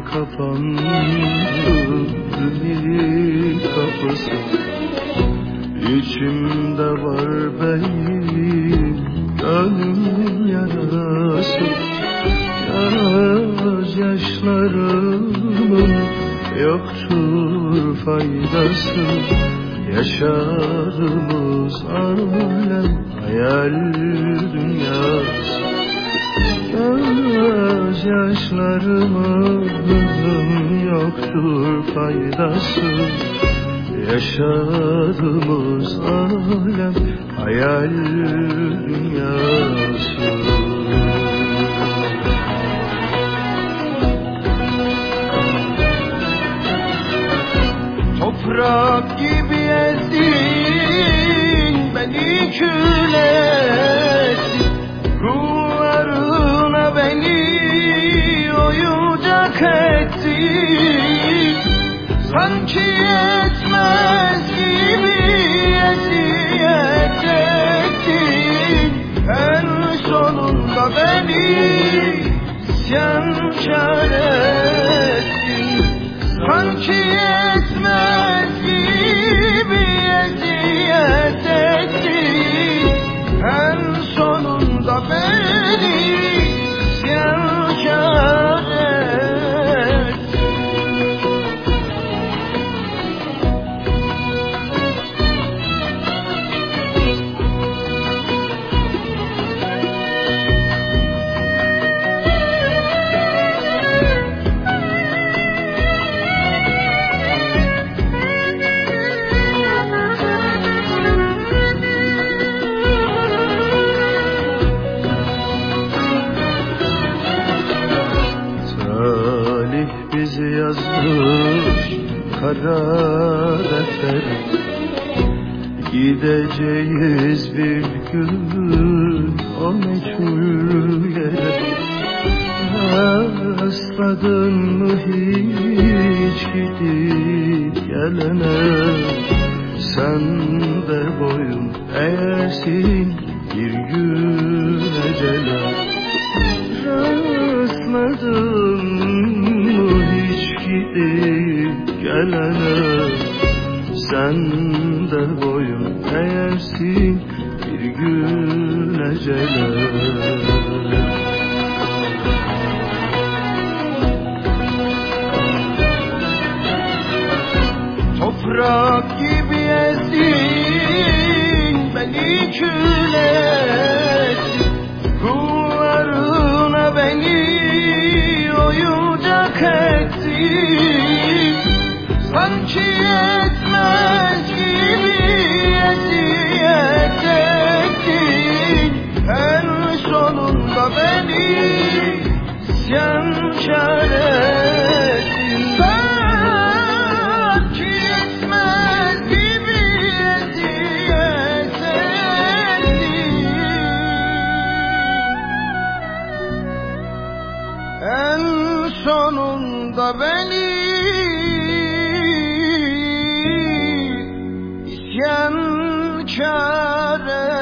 kapandı ümit kapısı. İçimde var benim gönlüm yarası. Gözyaşlarımın yoktur faydası. Yaşadığımız alem hayal dünyası. Gözyaşlarımın yoktur faydası. Yaşadığımız alem hayal dünyası. Toprak gibi ezdin beni külesin. Ruhlarına beni oyuncak ettin. Sanki yetmez gibi eziyet ettin. En sonunda beni isyankar ettin. Sanki yetmez gibi eziyet ettin. En sonunda beni isyankar ettin. Bizi yazmış kara deftere. Gideceğiz bir gün o meçhul yere. Rastladın mı hiç gidip gelene? Sen de boyun eğersin bir gün ecele. Rastladın mı hiç gidip gelene? Sen de boyun eğersin bir gün ecele. Toprak gibi ezdin beni külesin. Ruhlarına beni oyuncak ettin. Sanki yetmez gibi eziyet ettin. En sonunda beni isyankar ettin. Sanki yetmez gibi eziyet ettin. En sonunda beni isyankar